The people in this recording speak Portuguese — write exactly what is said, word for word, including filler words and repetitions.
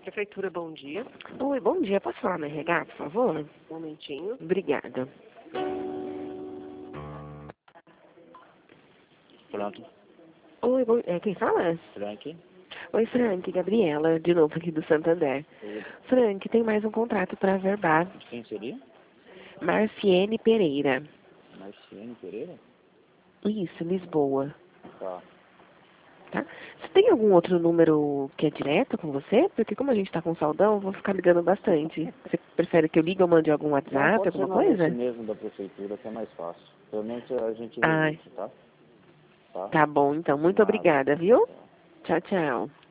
Prefeitura, bom dia. Oi, bom dia. Posso falar no R H, por favor? Um momentinho. Obrigada. Pronto. Oi, bom... é, quem fala? Frank. Oi, Frank. Gabriela, de novo aqui do Santander. Oi. Frank, tem mais um contrato para verbar. Quem seria? Marciene Pereira. Marciane Pereira? Isso, Lisboa. Tá. Tá? Você tem algum outro número que é direto com você? Porque como a gente está com saldão, eu vou ficar ligando bastante. Você prefere que eu ligue ou mande algum Não, WhatsApp, pode ser alguma não, coisa? esse mesmo da prefeitura, que é mais fácil. Pelo menos a gente Ai, registra, tá? Tá? tá bom, então. Muito Nada. obrigada, viu? Tá. Tchau, tchau.